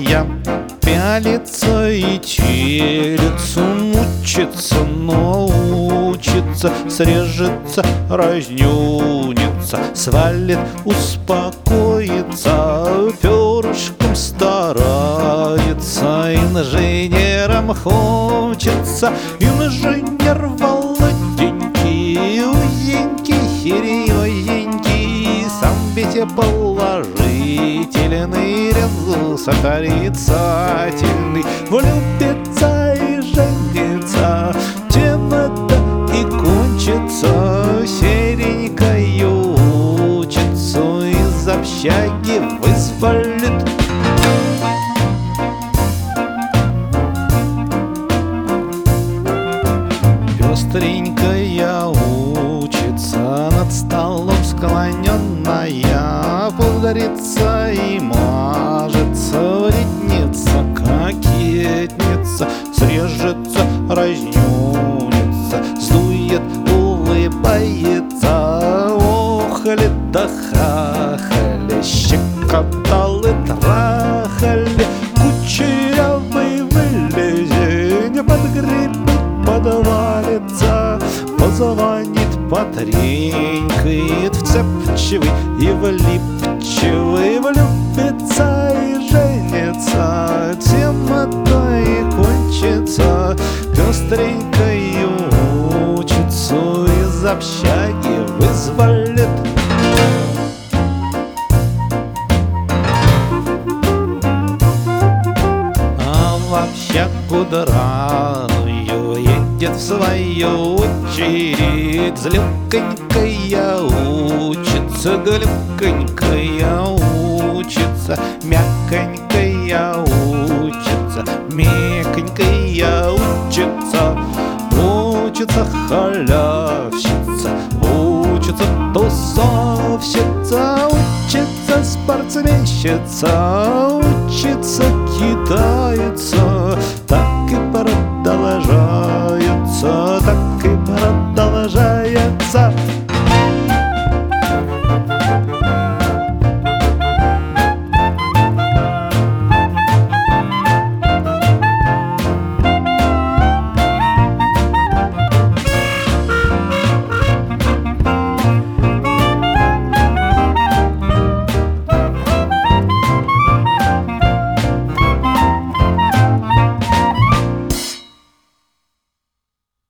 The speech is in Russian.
злая пялится и телится, мучится, но учится, срежется, разнюнится, свалит, успокоится, перышком старается. Инженером хочется, инженер Володенький, узенький, хиреёенький, сам ведь и положительный, резус отрицательный, влюбится и женится, чем это и кончится. Серенькою учится, из общаги вызволит. Пестренькая учится, над столом склоненная, пудрится и мажется, реднится, кокетница, срежется, разнюнится, сдует, улыбается, охали да хахали, щекотал и трахали, кучерявый вылезень, подгребет, подвалится, позвонит, потренькает, вцепчивый и влипчивый, влюбится и женится, тем это и кончится. Пестренькою учится, из общаги вызволит. А в общагу драную едет в свою очередь злюконькая учится, глюконькая учится, мяконькая учится, меконькая учится, учится халявщица, учится тусовщица, учится спортсменщица, учится китайца.